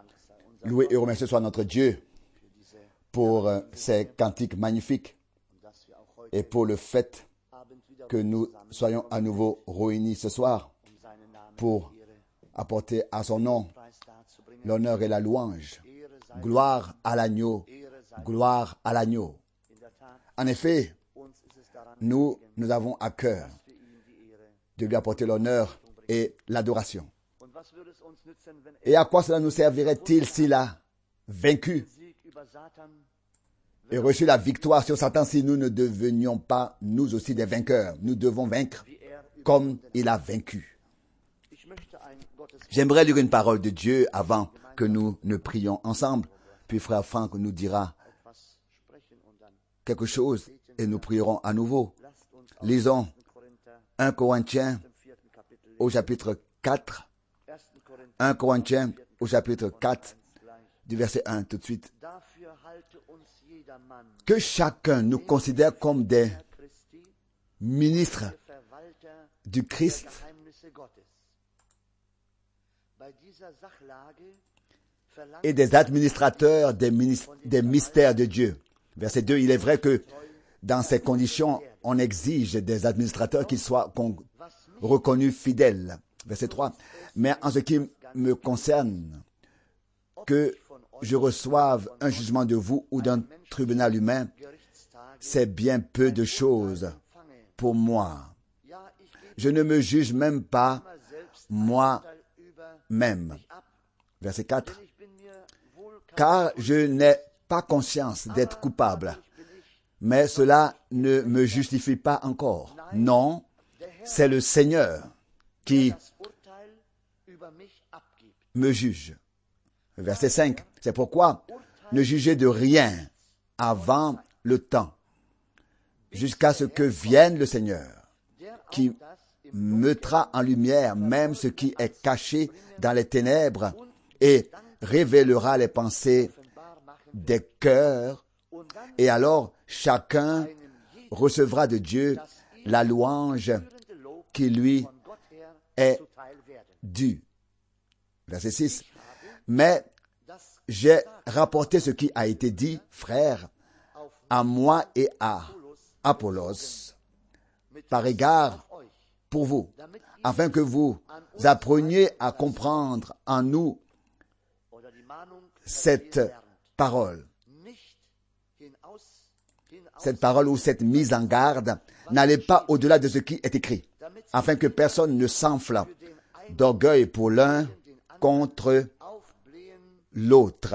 Loué et remercié soit notre Dieu pour ces cantiques magnifiques et pour le fait que nous soyons à nouveau réunis ce soir pour apporter à son nom l'honneur et la louange. Gloire à l'agneau, gloire à l'agneau. En effet, nous avons à cœur de lui apporter l'honneur et l'adoration. Et à quoi cela nous servirait-il s'il a vaincu et reçu la victoire sur Satan si nous ne devenions pas nous aussi des vainqueurs? Nous devons vaincre comme il a vaincu. J'aimerais lire une parole de Dieu avant que nous ne prions ensemble. Puis frère Franck nous dira quelque chose et nous prierons à nouveau. Lisons 1 Corinthiens au chapitre 4. 1 Corinthiens au chapitre 4 du verset 1 tout de suite. Que chacun nous considère comme des ministres du Christ et des administrateurs des mystères de Dieu. Verset 2, il est vrai que dans ces conditions, on exige des administrateurs qui soient reconnus fidèles. Verset 3, mais en ce qui me concerne, que je reçoive un jugement de vous ou d'un tribunal humain, c'est bien peu de choses pour moi. Je ne me juge même pas moi-même. Verset 4. Car je n'ai pas conscience d'être coupable, mais cela ne me justifie pas encore. Non, c'est le Seigneur qui me juge. Verset 5. C'est pourquoi ne jugez de rien avant le temps, jusqu'à ce que vienne le Seigneur, qui mettra en lumière même ce qui est caché dans les ténèbres et révélera les pensées des cœurs. Et alors chacun recevra de Dieu la louange qui lui est due. Verset 6. Mais j'ai rapporté ce qui a été dit, frère, à moi et à Apollos, par égard pour vous, afin que vous appreniez à comprendre en nous cette parole ou cette mise en garde. N'allez pas au-delà de ce qui est écrit, afin que personne ne s'enfle d'orgueil pour l'un contre l'autre.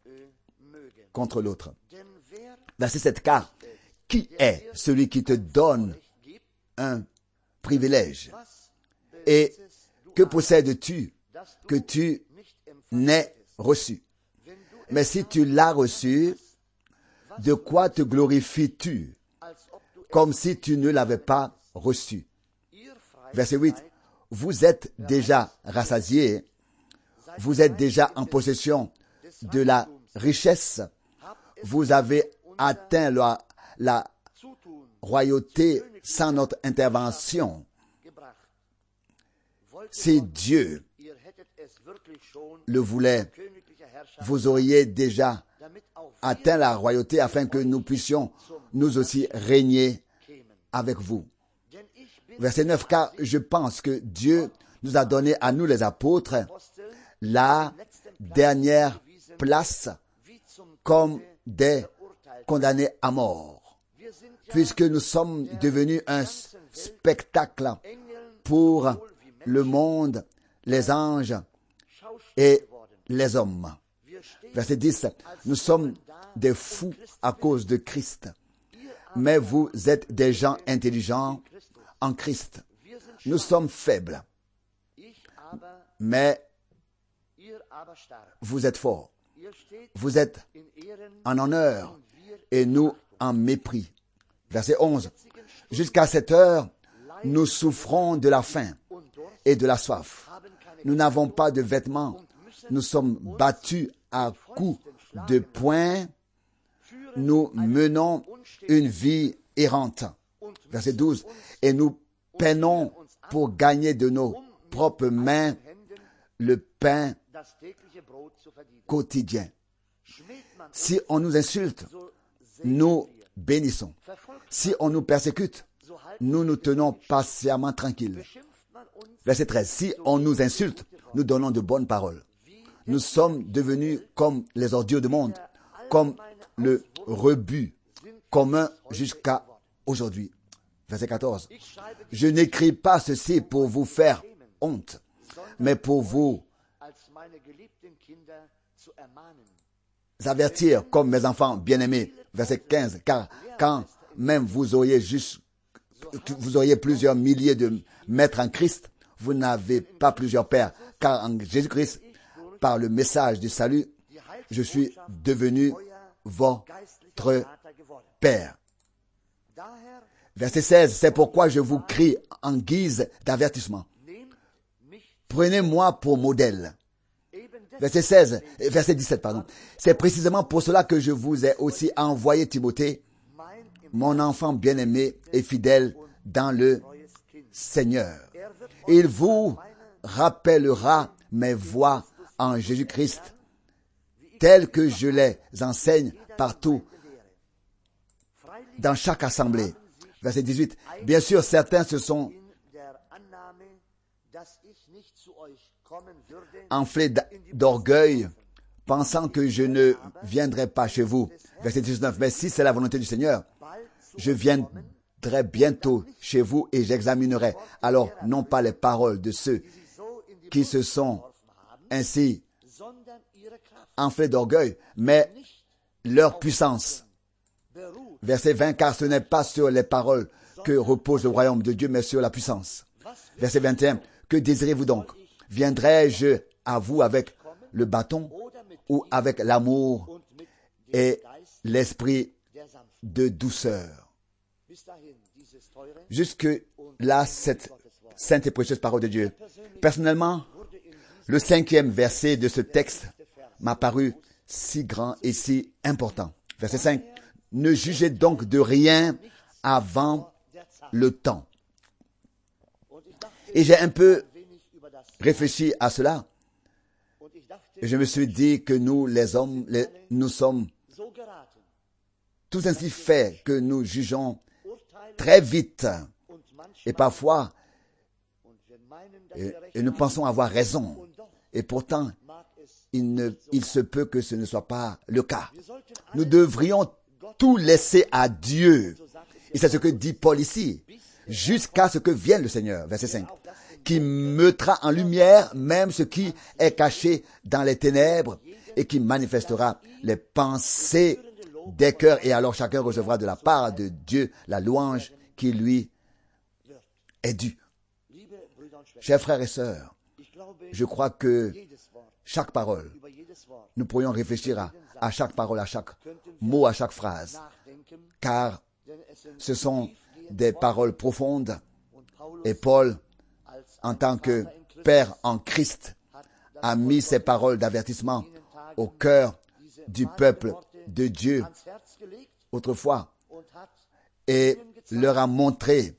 Verset 7, car qui est celui qui te donne un privilège? Et que possèdes-tu que tu n'aies reçu? Mais si tu l'as reçu, de quoi te glorifies-tu comme si tu ne l'avais pas reçu? Verset 8, vous êtes déjà rassasiés, vous êtes déjà en possession de la richesse, vous avez atteint la royauté sans notre intervention. Si Dieu le voulait, vous auriez déjà atteint la royauté afin que nous puissions nous aussi régner avec vous. Verset 9, car je pense que Dieu nous a donné à nous les apôtres la dernière place comme des condamnés à mort, puisque nous sommes devenus un spectacle pour le monde, les anges et les hommes. Verset 10, nous sommes des fous à cause de Christ, mais vous êtes des gens intelligents en Christ. Nous sommes faibles, mais vous êtes forts. Vous êtes en honneur et nous en mépris. Verset 11. Jusqu'à cette heure, nous souffrons de la faim et de la soif. Nous n'avons pas de vêtements. Nous sommes battus à coups de poing. Nous menons une vie errante. Verset 12. Et nous peinons pour gagner de nos propres mains le pain quotidien. Si on nous insulte, nous bénissons. Si on nous persécute, nous nous tenons patiemment tranquilles. Verset 13. Si on nous insulte, nous donnons de bonnes paroles. Nous sommes devenus comme les ordures du monde, comme le rebut commun jusqu'à aujourd'hui. Verset 14. Je n'écris pas ceci pour vous faire honte, mais pour vous avertir comme mes enfants bien-aimés. Verset 15. Car quand même vous auriez plusieurs milliers de maîtres en Christ, vous n'avez pas plusieurs pères. Car en Jésus-Christ, par le message du salut, je suis devenu votre Père. Verset 16. C'est pourquoi je vous crie en guise d'avertissement. Prenez-moi pour modèle. Verset 17, pardon. C'est précisément pour cela que je vous ai aussi envoyé Timothée, mon enfant bien-aimé et fidèle dans le Seigneur. Il vous rappellera mes voies en Jésus-Christ, telles que je les enseigne partout, dans chaque assemblée. Verset 18. Bien sûr, certains se sont enflés d'orgueil, pensant que je ne viendrai pas chez vous. Verset 19. Mais si c'est la volonté du Seigneur, je viendrai bientôt chez vous et j'examinerai alors non pas les paroles de ceux qui se sont ainsi enflés d'orgueil, mais leur puissance. Verset 20, car ce n'est pas sur les paroles que repose le royaume de Dieu, mais sur la puissance. Verset 21, que désirez-vous donc? Viendrai-je à vous avec le bâton ou avec l'amour et l'esprit de douceur? Jusque-là, cette sainte et précieuse parole de Dieu. Personnellement, le 5e verset de ce texte m'a paru si grand et si important. Verset 5. Ne jugez donc de rien avant le temps. Et j'ai un peu réfléchi à cela. Et je me suis dit que nous, les hommes, nous sommes tous ainsi faits que nous jugeons très vite. Et parfois, et nous pensons avoir raison. Et pourtant, il se peut que ce ne soit pas le cas. Nous devrions tout laisser à Dieu. Et c'est ce que dit Paul ici. Jusqu'à ce que vienne le Seigneur. Verset 5. Qui mettra en lumière même ce qui est caché dans les ténèbres et qui manifestera les pensées des cœurs. Et alors chacun recevra de la part de Dieu la louange qui lui est due. Chers frères et sœurs, je crois que chaque parole, nous pourrions réfléchir à chaque parole, à chaque mot, à chaque phrase, car ce sont des paroles profondes. Et Paul, en tant que Père en Christ, a mis ces paroles d'avertissement au cœur du peuple de Dieu autrefois et leur a montré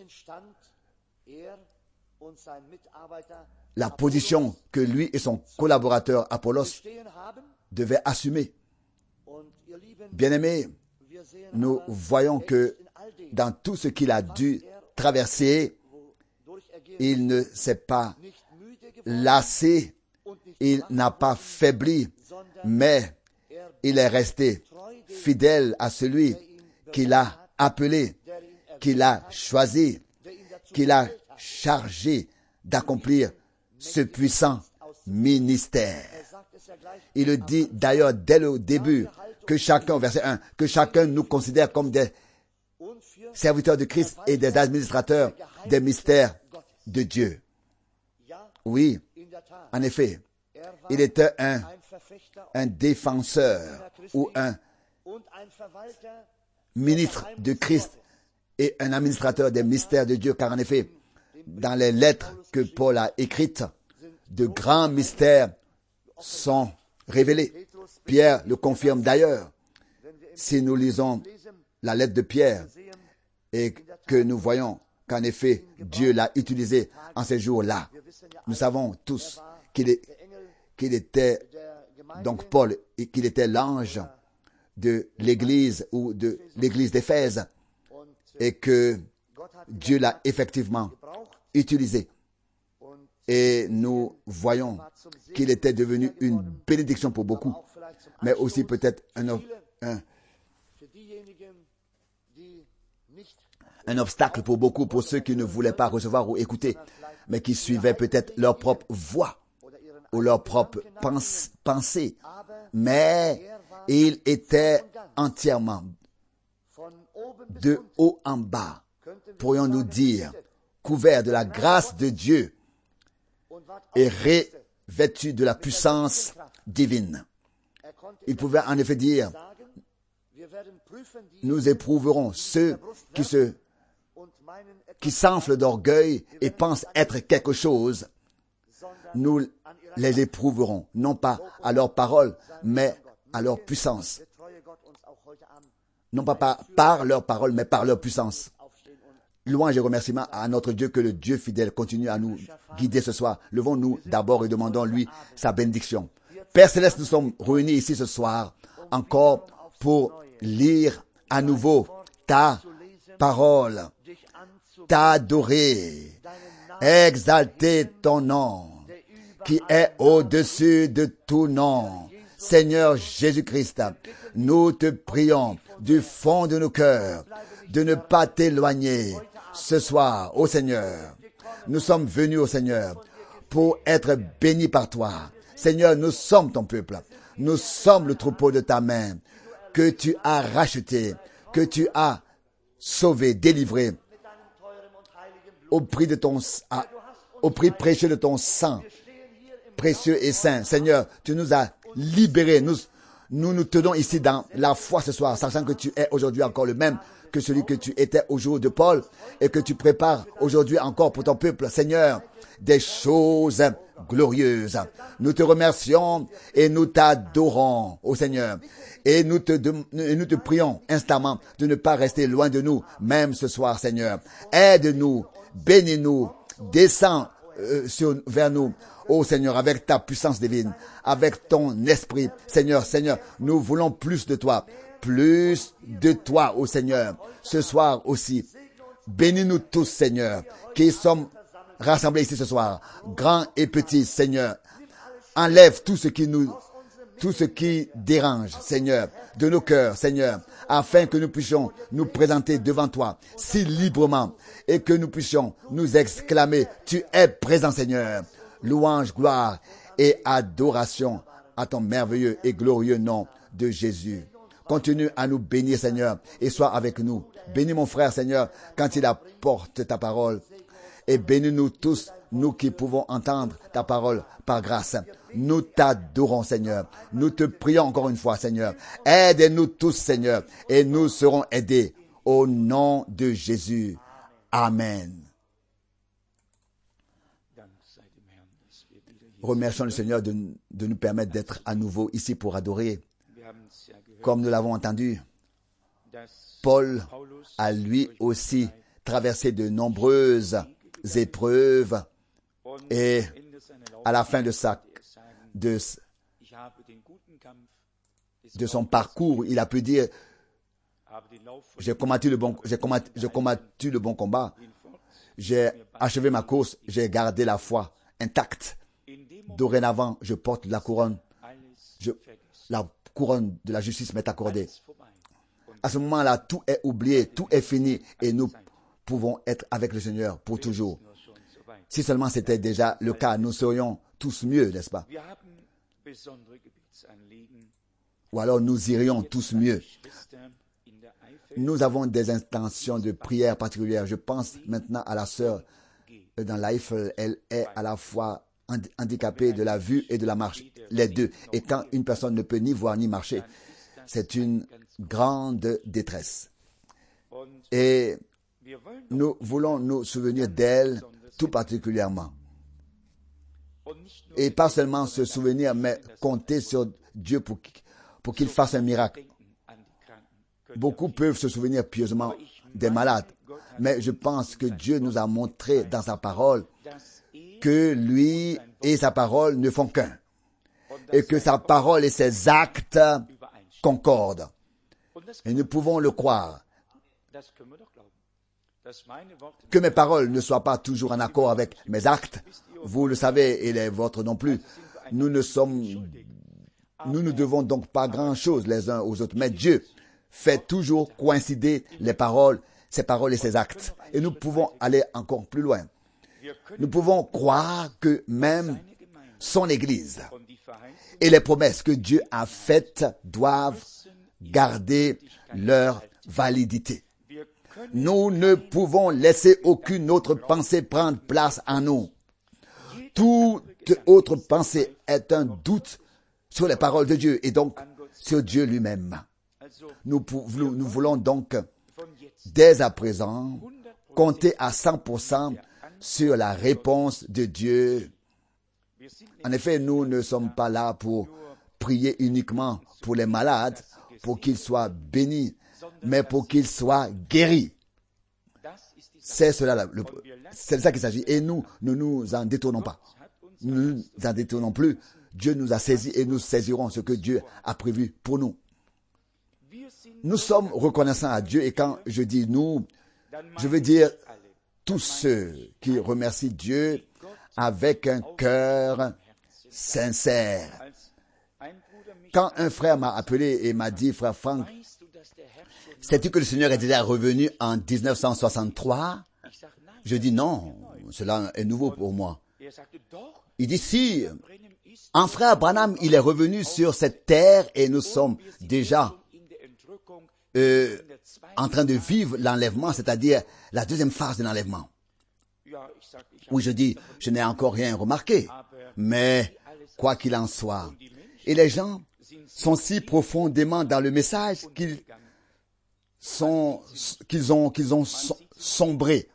la position que lui et son collaborateur Apollos devaient assumer. Bien-aimés, nous voyons que dans tout ce qu'il a dû traverser, il ne s'est pas lassé, il n'a pas faibli, mais il est resté fidèle à celui qui l'a appelé, qui l'a choisi, qui l'a chargé d'accomplir ce puissant ministère. Il le dit d'ailleurs dès le début, que chacun, verset 1, que chacun nous considère comme des serviteurs de Christ et des administrateurs des mystères de Dieu. Oui, en effet, il était un défenseur ou un ministre de Christ et un administrateur des mystères de Dieu, car en effet, dans les lettres que Paul a écrites, de grands mystères sont révélés. Pierre le confirme d'ailleurs. Si nous lisons la lettre de Pierre et que nous voyons qu'en effet, Dieu l'a utilisé en ces jours-là, nous savons tous qu'il qu'il était, donc Paul, et qu'il était l'ange de l'église ou de l'église d'Éphèse et que Dieu l'a effectivement utilisé. Et nous voyons qu'il était devenu une bénédiction pour beaucoup, mais aussi peut-être un obstacle pour beaucoup, pour ceux qui ne voulaient pas recevoir ou écouter, mais qui suivaient peut-être leur propre voix ou leur propre pensée. Mais il était entièrement, de haut en bas, pourrions-nous dire, couvert de la grâce de Dieu et revêtu de la puissance divine. Il pouvait en effet dire, nous éprouverons ceux qui s'enflent d'orgueil et pensent être quelque chose. Nous les éprouverons, non pas à leur parole, mais à leur puissance. Non pas par leur parole, mais par leur puissance. Louange et remerciements à notre Dieu, que le Dieu fidèle continue à nous guider ce soir. Levons-nous d'abord et demandons-lui sa bénédiction. Père Céleste, nous sommes réunis ici ce soir encore pour lire à nouveau ta parole, t'adorer, exalter ton nom, qui est au-dessus de tout nom. Seigneur Jésus-Christ, nous te prions du fond de nos cœurs de ne pas t'éloigner ce soir, ô Seigneur. Nous sommes venus, ô Seigneur, pour être bénis par toi. Seigneur, nous sommes ton peuple. Nous sommes le troupeau de ta main que tu as racheté, que tu as sauvé, délivré au prix précieux de ton sang, précieux et saint. Seigneur, tu nous as libérés. Nous tenons ici dans la foi ce soir, sachant que tu es aujourd'hui encore le même que celui que tu étais au jour de Paul et que tu prépares aujourd'hui encore pour ton peuple. Seigneur, des choses glorieuses. Nous te remercions et nous t'adorons, ô Seigneur. Et nous te prions instamment de ne pas rester loin de nous, même ce soir, Seigneur. Aide-nous, bénis-nous, descends vers nous, ô Seigneur, avec ta puissance divine, avec ton esprit. Seigneur, nous voulons plus de toi, ô Seigneur, ce soir aussi. Bénis-nous tous, Seigneur, qui sommes rassemblés ici ce soir, grands et petits, Seigneur. Enlève tout ce qui dérange, Seigneur, de nos cœurs, Seigneur, afin que nous puissions nous présenter devant toi si librement et que nous puissions nous exclamer, tu es présent, Seigneur. Louange, gloire et adoration à ton merveilleux et glorieux nom de Jésus. Continue à nous bénir, Seigneur, et sois avec nous. Bénis mon frère, Seigneur, quand il apporte ta parole. Et bénis-nous tous, nous qui pouvons entendre ta parole par grâce. Nous t'adorons, Seigneur. Nous te prions encore une fois, Seigneur. Aide-nous tous, Seigneur, et nous serons aidés. Au nom de Jésus. Amen. Remercions le Seigneur de nous permettre d'être à nouveau ici pour adorer. Comme nous l'avons entendu, Paul a lui aussi traversé de nombreuses épreuves et à la fin de son parcours, il a pu dire, j'ai combattu le bon combat, j'ai achevé ma course, j'ai gardé la foi intacte. Dorénavant, je porte la couronne. La couronne de la justice m'est accordée. À ce moment-là, tout est oublié, tout est fini et nous pouvons être avec le Seigneur pour toujours. Si seulement c'était déjà le cas, nous serions tous mieux, n'est-ce pas? Ou alors nous irions tous mieux. Nous avons des intentions de prière particulières. Je pense maintenant à la sœur dans l'Eifel. Elle est à la fois handicapée de la vue et de la marche, les deux. Et quand une personne ne peut ni voir ni marcher, c'est une grande détresse. Et nous voulons nous souvenir d'elle tout particulièrement. Et pas seulement se souvenir, mais compter sur Dieu pour qu'il fasse un miracle. Beaucoup peuvent se souvenir pieusement des malades, mais je pense que Dieu nous a montré dans sa parole que lui et sa parole ne font qu'un. et que sa parole et ses actes concordent. Et nous pouvons le croire. Que mes paroles ne soient pas toujours en accord avec mes actes, vous le savez, et les vôtres non plus. Nous ne devons donc pas grand-chose les uns aux autres. Mais Dieu fait toujours coïncider les paroles, ses paroles et ses actes. Et nous pouvons aller encore plus loin. Nous pouvons croire que même son Église et les promesses que Dieu a faites doivent garder leur validité. Nous ne pouvons laisser aucune autre pensée prendre place en nous. Toute autre pensée est un doute sur les paroles de Dieu et donc sur Dieu lui-même. Nous voulons donc, dès à présent, compter à 100% sur la réponse de Dieu. En effet, nous ne sommes pas là pour prier uniquement pour les malades, pour qu'ils soient bénis, mais pour qu'ils soient guéris. C'est cela, c'est de ça qu'il s'agit. Et nous ne nous en détournons pas. Nous ne nous en détournons plus. Dieu nous a saisis et nous saisirons ce que Dieu a prévu pour nous. Nous sommes reconnaissants à Dieu et quand je dis nous, je veux dire tous ceux qui remercient Dieu avec un cœur sincère. Quand un frère m'a appelé et m'a dit, frère Franck, sais-tu que le Seigneur est déjà revenu en 1963? Je dis non, cela est nouveau pour moi. Il dit si, en frère Branham, il est revenu sur cette terre et nous sommes déjà en train de vivre l'enlèvement, c'est-à-dire la deuxième phase de l'enlèvement. Oui, je dis, je n'ai encore rien remarqué, mais quoi qu'il en soit. Et les gens sont si profondément dans le message qu'ils ont sombré.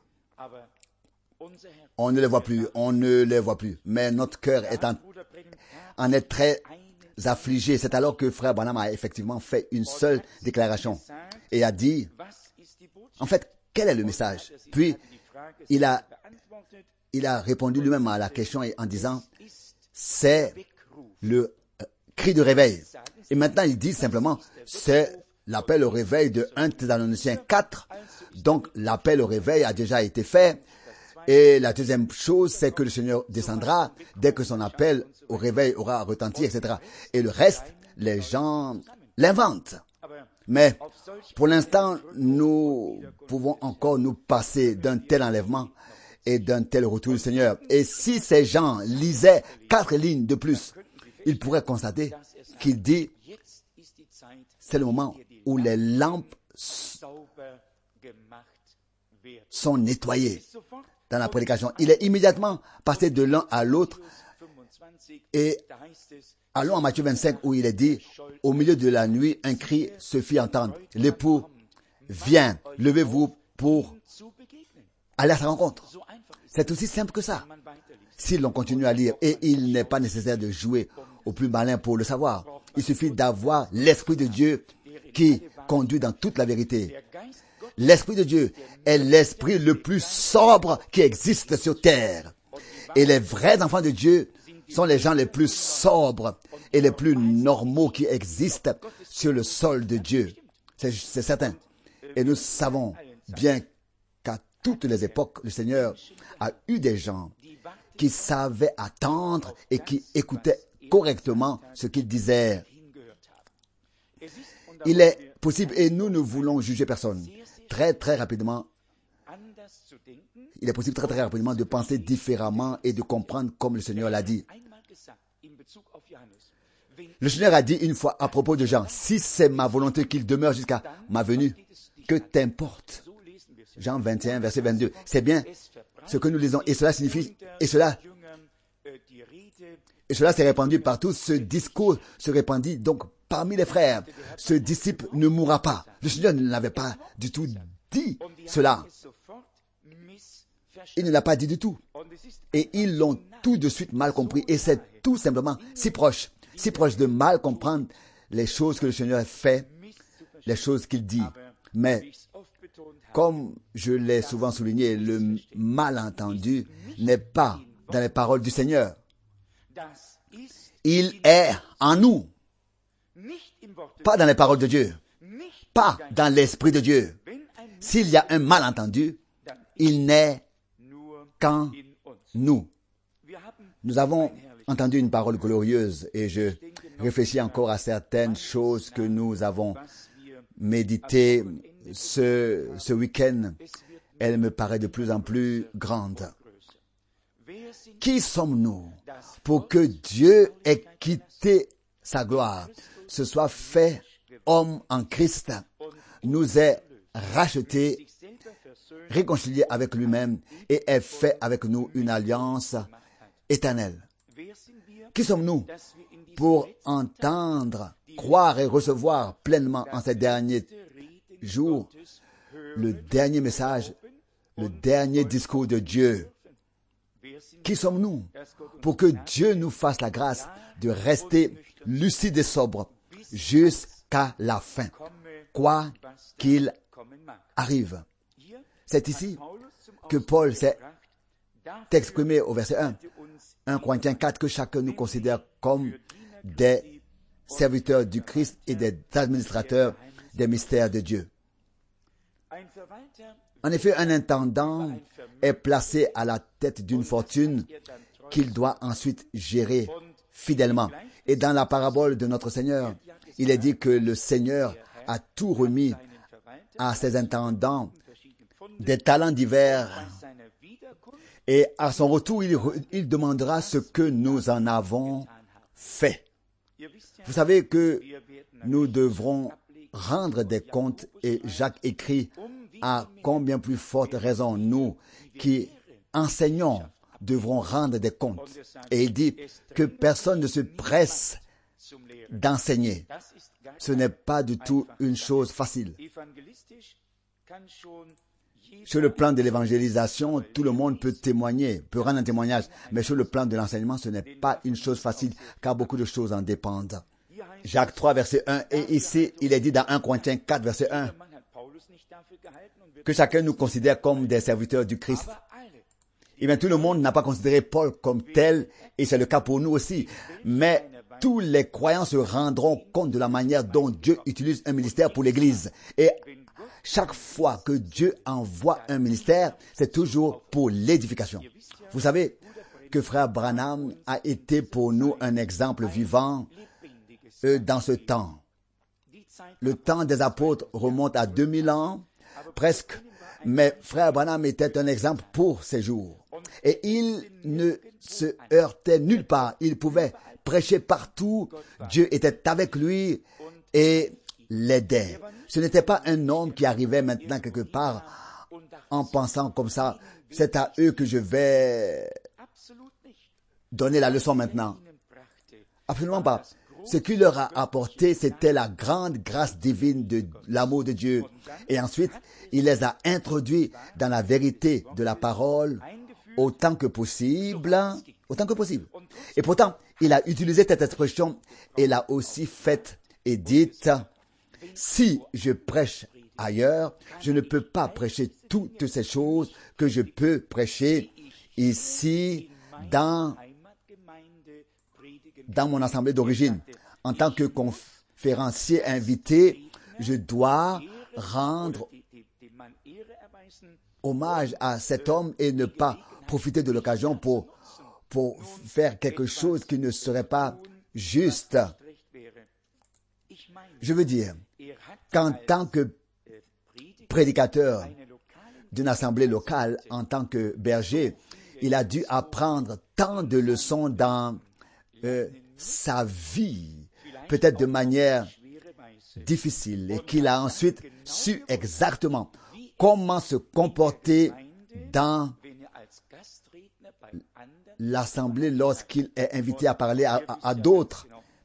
On ne les voit plus, mais notre cœur en est très affligé. C'est alors que frère Branham a effectivement fait une seule déclaration et a dit, en fait, quel est le message? Puis, il a répondu lui-même à la question en disant, c'est le cri de réveil. Et maintenant, il dit simplement, c'est l'appel au réveil de 1 Thessaloniciens 4. Donc, l'appel au réveil a déjà été fait. Et la deuxième chose, c'est que le Seigneur descendra dès que son appel au réveil aura retenti, etc. Et le reste, les gens l'inventent. Mais pour l'instant, nous pouvons encore nous passer d'un tel enlèvement et d'un tel retour du Seigneur. Et si ces gens lisaient 4 lignes de plus, ils pourraient constater qu'il dit, c'est le moment où les lampes sont nettoyées. Dans la prédication, il est immédiatement passé de l'un à l'autre et allons à Matthieu 25 où il est dit, au milieu de la nuit, un cri se fit entendre. L'époux vient, levez-vous pour aller à sa rencontre. C'est aussi simple que ça. Si l'on continue à lire, et il n'est pas nécessaire de jouer au plus malin pour le savoir, il suffit d'avoir l'Esprit de Dieu qui conduit dans toute la vérité. L'Esprit de Dieu est l'esprit le plus sobre qui existe sur terre. Et les vrais enfants de Dieu sont les gens les plus sobres et les plus normaux qui existent sur le sol de Dieu. C'est certain. Et nous savons bien qu'à toutes les époques, le Seigneur a eu des gens qui savaient attendre et qui écoutaient correctement ce qu'il disait. Il est possible, et nous ne voulons juger personne, très rapidement, il est possible très rapidement de penser différemment et de comprendre comme le Seigneur l'a dit. Le Seigneur a dit une fois à propos de Jean, si c'est ma volonté qu'il demeure jusqu'à ma venue, que t'importe. Jean 21, verset 22. C'est bien ce que nous lisons. Et cela signifie, et cela s'est répandu partout. Ce discours se répandit donc parmi les frères. Ce disciple ne mourra pas. Le Seigneur ne l'avait pas du tout dit cela. Il ne l'a pas dit du tout. Et ils l'ont tout de suite mal compris. Et c'est tout simplement si proche de mal comprendre les choses que le Seigneur fait, les choses qu'il dit. Mais, comme je l'ai souvent souligné, le malentendu n'est pas dans les paroles du Seigneur. Il est en nous, pas dans les paroles de Dieu, pas dans l'Esprit de Dieu. S'il y a un malentendu, il n'est qu'en nous. Nous avons entendu une parole glorieuse et je réfléchis encore à certaines choses que nous avons méditées ce week-end. Elle me paraît de plus en plus grande. Qui sommes-nous pour que Dieu ait quitté sa gloire, se soit fait homme en Christ, nous ait rachetés, réconciliés avec lui-même et ait fait avec nous une alliance éternelle? Qui sommes-nous pour entendre, croire et recevoir pleinement en ces derniers jours le dernier message, le dernier discours de Dieu? Qui sommes-nous pour que Dieu nous fasse la grâce de rester lucide et sobre jusqu'à la fin, quoi qu'il arrive? C'est ici que Paul s'est exprimé au verset 1 Corinthiens 4, que chacun nous considère comme des serviteurs du Christ et des administrateurs des mystères de Dieu. En effet, un intendant est placé à la tête d'une fortune qu'il doit ensuite gérer fidèlement. Et dans la parabole de notre Seigneur, il est dit que le Seigneur a tout remis à ses intendants, des talents divers. Et à son retour, il demandera ce que nous en avons fait. Vous savez que nous devrons rendre des comptes, et Jacques écrit à combien plus forte raison nous qui enseignons devrons rendre des comptes. Et il dit que personne ne se presse d'enseigner. Ce n'est pas du tout une chose facile. Sur le plan de l'évangélisation, tout le monde peut témoigner, peut rendre un témoignage. Mais sur le plan de l'enseignement, ce n'est pas une chose facile, car beaucoup de choses en dépendent. Jacques 3, verset 1, et ici, il est dit dans 1 Corinthiens 4, verset 1, que chacun nous considère comme des serviteurs du Christ. Et bien, tout le monde n'a pas considéré Paul comme tel, et c'est le cas pour nous aussi. Mais tous les croyants se rendront compte de la manière dont Dieu utilise un ministère pour l'Église. Et chaque fois que Dieu envoie un ministère, c'est toujours pour l'édification. Vous savez que frère Branham a été pour nous un exemple vivant dans ce temps. Le temps des apôtres remonte à 2000 ans, presque, mais frère Branham était un exemple pour ces jours. Et il ne se heurtait nulle part. Il pouvait prêcher partout. Dieu était avec lui et l'aidait. Ce n'était pas un homme qui arrivait maintenant quelque part en pensant comme ça, c'est à eux que je vais donner la leçon maintenant. Absolument pas. Ce qu'il leur a apporté, c'était la grande grâce divine de l'amour de Dieu. Et ensuite, il les a introduits dans la vérité de la parole autant que possible. Et pourtant, il a utilisé cette expression et l'a aussi faite et dite: si je prêche ailleurs, je ne peux pas prêcher toutes ces choses que je peux prêcher ici dans mon assemblée d'origine. En tant que conférencier invité, je dois rendre hommage à cet homme et ne pas profiter de l'occasion pour faire quelque chose qui ne serait pas juste. Je veux dire qu'en tant que prédicateur d'une assemblée locale, en tant que berger, il a dû apprendre tant de leçons dans sa vie, peut-être de manière difficile, et qu'il a ensuite su exactement comment se comporter dans l'assemblée lorsqu'il est invité à parler à d'autres.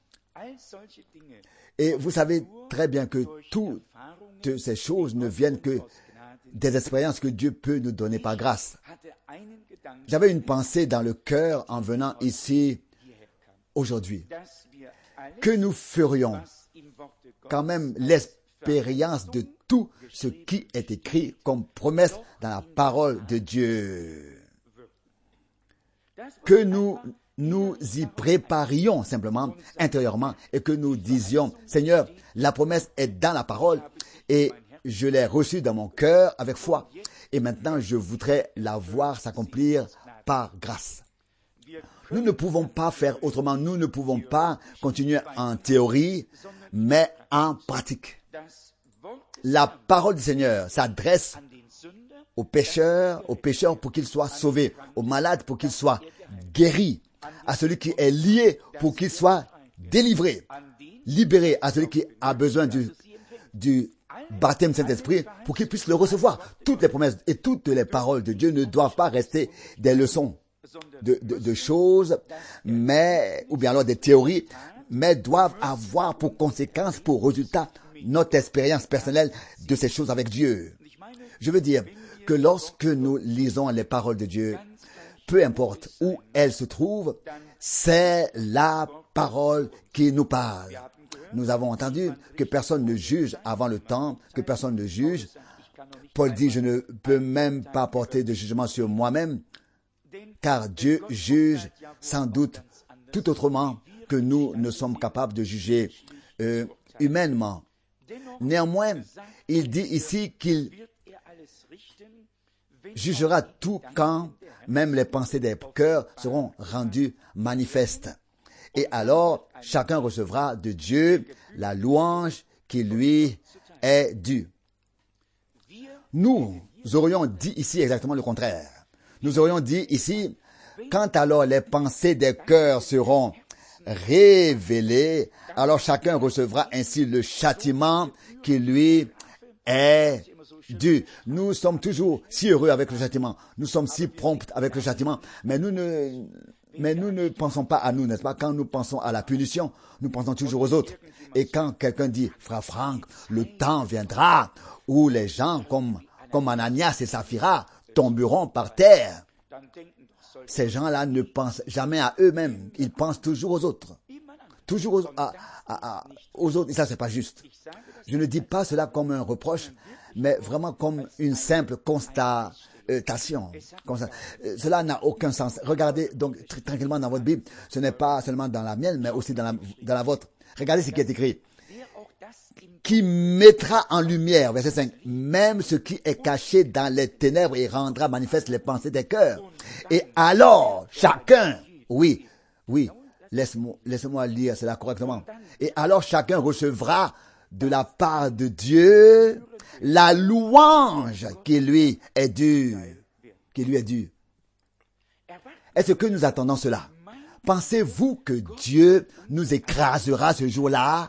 Et vous savez très bien que toutes ces choses ne viennent que des expériences que Dieu peut nous donner par grâce. J'avais une pensée dans le cœur en venant ici aujourd'hui, que nous ferions quand même l'expérience de tout ce qui est écrit comme promesse dans la parole de Dieu. Que nous nous y préparions simplement intérieurement et que nous disions, Seigneur, la promesse est dans la parole et je l'ai reçue dans mon cœur avec foi et maintenant je voudrais la voir s'accomplir par grâce. Nous ne pouvons pas faire autrement, nous ne pouvons pas continuer en théorie, mais en pratique. La parole du Seigneur s'adresse aux pécheurs pour qu'ils soient sauvés, aux malades pour qu'ils soient guéris, à celui qui est lié pour qu'il soit délivré, libéré, à celui qui a besoin du baptême Saint-Esprit pour qu'il puisse le recevoir. Toutes les promesses et toutes les paroles de Dieu ne doivent pas rester des leçons de choses, mais, ou bien alors des théories, mais doivent avoir pour conséquence, pour résultat, notre expérience personnelle de ces choses avec Dieu. Je veux dire que lorsque nous lisons les paroles de Dieu, peu importe où elles se trouvent, c'est la parole qui nous parle. Nous avons entendu que personne ne juge avant le temps, que personne ne juge. Paul dit, je ne peux même pas porter de jugement sur moi-même, car Dieu juge sans doute tout autrement que nous ne sommes capables de juger humainement. Néanmoins, il dit ici qu'il jugera tout quand même les pensées des cœurs seront rendues manifestes. Et alors, chacun recevra de Dieu la louange qui lui est due. Nous aurions dit ici exactement le contraire. Nous aurions dit ici, quand alors les pensées des cœurs seront révélées, alors chacun recevra ainsi le châtiment qui lui est dû. Nous sommes toujours si heureux avec le châtiment. Nous sommes si prompts avec le châtiment. Mais nous ne pensons pas à nous, n'est-ce pas? Quand nous pensons à la punition, nous pensons toujours aux autres. Et quand quelqu'un dit, frère Franck, le temps viendra où les gens comme Ananias et Saphira tomberont par terre. Ces gens-là ne pensent jamais à eux-mêmes. Ils pensent toujours aux autres. Toujours aux autres. Et ça, c'est pas juste. Je ne dis pas cela comme un reproche, mais vraiment comme une simple constatation. Cela n'a aucun sens. Regardez donc tranquillement dans votre Bible. Ce n'est pas seulement dans la mienne, mais aussi dans la vôtre. Regardez ce qui est écrit. Qui mettra en lumière, verset 5, même ce qui est caché dans les ténèbres et rendra manifeste les pensées des cœurs. Et alors, chacun, oui, laisse-moi lire cela correctement. Et alors, chacun recevra de la part de Dieu la louange qui lui est due. Est-ce que nous attendons cela? Pensez-vous que Dieu nous écrasera ce jour-là?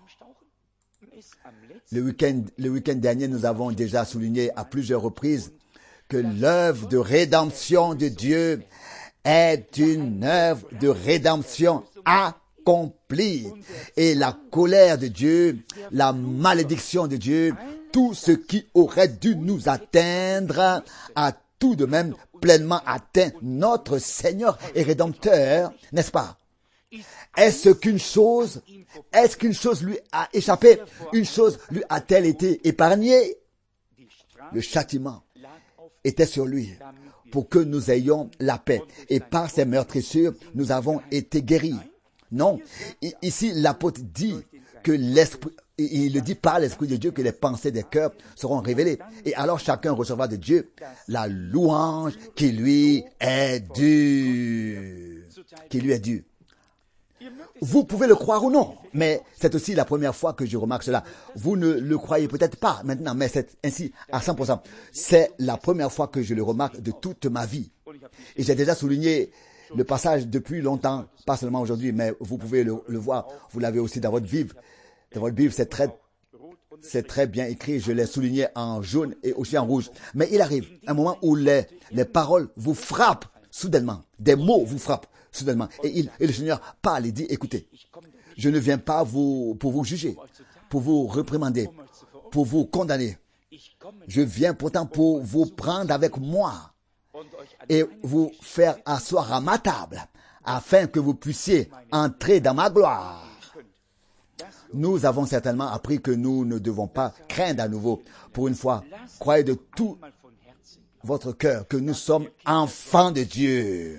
Le week-end dernier, nous avons déjà souligné à plusieurs reprises que l'œuvre de rédemption de Dieu est une œuvre de rédemption accomplie. Et la colère de Dieu, la malédiction de Dieu, tout ce qui aurait dû nous atteindre a tout de même pleinement atteint notre Seigneur et Rédempteur, n'est-ce pas? Est-ce qu'une chose lui a échappé? Une chose lui a-t-elle été épargnée? Le châtiment était sur lui pour que nous ayons la paix. Et par ses meurtrissures, nous avons été guéris. Non. Ici, l'apôtre dit que l'Esprit, il le dit par l'Esprit de Dieu que les pensées des cœurs seront révélées. Et alors chacun recevra de Dieu la louange qui lui est due. Qui lui est due. Vous pouvez le croire ou non, mais c'est aussi la première fois que je remarque cela. Vous ne le croyez peut-être pas maintenant, mais c'est ainsi à 100%. C'est la première fois que je le remarque de toute ma vie. Et j'ai déjà souligné le passage depuis longtemps, pas seulement aujourd'hui, mais vous pouvez le voir. Vous l'avez aussi dans votre Bible. Dans votre Bible, c'est très bien écrit. Je l'ai souligné en jaune et aussi en rouge. Mais il arrive un moment où les paroles vous frappent soudainement. Des mots vous frappent soudainement. Et le Seigneur parle et dit, écoutez, je ne viens pas pour vous juger, pour vous réprimander, pour vous condamner. Je viens pourtant pour vous prendre avec moi et vous faire asseoir à ma table, afin que vous puissiez entrer dans ma gloire. Nous avons certainement appris que nous ne devons pas craindre à nouveau. Pour une fois, croyez de tout votre cœur que nous sommes enfants de Dieu.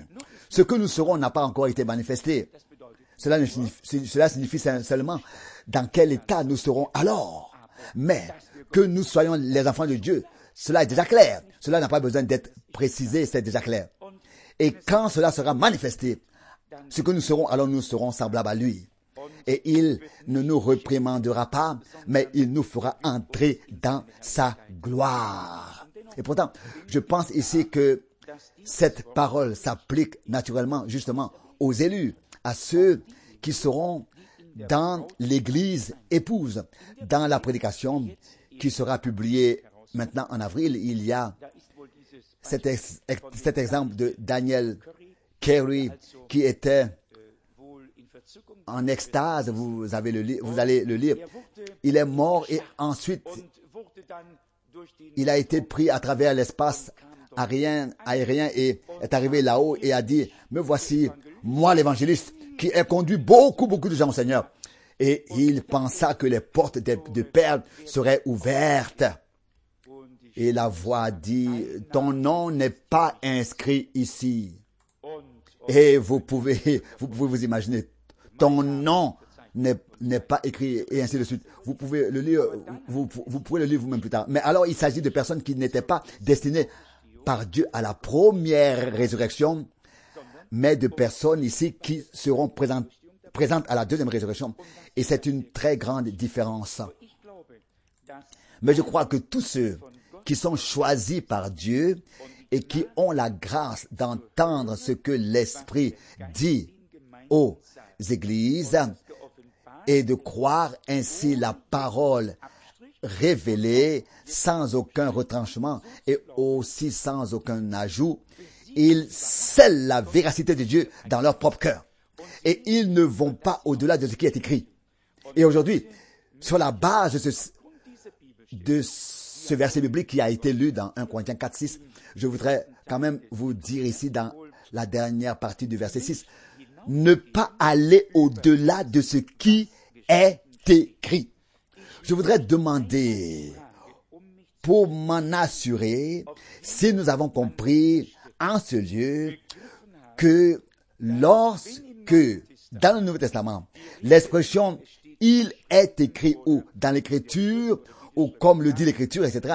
Ce que nous serons n'a pas encore été manifesté. Cela signifie seulement dans quel état nous serons alors. Mais que nous soyons les enfants de Dieu, cela est déjà clair. Cela n'a pas besoin d'être précisé, c'est déjà clair. Et quand cela sera manifesté, ce que nous serons, alors nous serons semblables à lui. Et il ne nous réprimandera pas, mais il nous fera entrer dans sa gloire. Et pourtant, je pense ici que cette parole s'applique naturellement, justement, aux élus, à ceux qui seront dans l'église épouse. Dans la prédication qui sera publiée maintenant en avril, il y a cet exemple de Daniel Carey qui était en extase. Vous allez le lire. Il est mort et ensuite il a été pris à travers l'espace aérien et est arrivé là-haut et a dit: me voici, moi l'évangéliste, qui ai conduit beaucoup de gens au Seigneur. Et il pensa que les portes de perles seraient ouvertes. Et la voix dit: ton nom n'est pas inscrit ici. Et vous pouvez vous imaginer, ton nom n'est pas écrit, et ainsi de suite. Vous pouvez le lire, vous pouvez le lire vous-même plus tard. Mais alors, il s'agit de personnes qui n'étaient pas destinées par Dieu à la première résurrection, mais de personnes ici qui seront présentes à la deuxième résurrection. Et c'est une très grande différence. Mais je crois que tous ceux qui sont choisis par Dieu et qui ont la grâce d'entendre ce que l'Esprit dit aux églises et de croire ainsi la parole révélée sans aucun retranchement et aussi sans aucun ajout, ils scellent la véracité de Dieu dans leur propre cœur. Et ils ne vont pas au-delà de ce qui est écrit. Et aujourd'hui, sur la base de ce verset biblique qui a été lu dans 1 Corinthiens 4, 6, je voudrais quand même vous dire ici dans la dernière partie du verset 6, ne pas aller au-delà de ce qui est écrit. Je voudrais demander, pour m'en assurer, si nous avons compris en ce lieu que lorsque, dans le Nouveau Testament, l'expression « il est écrit » ou « dans l'Écriture » ou « comme le dit l'Écriture », etc.,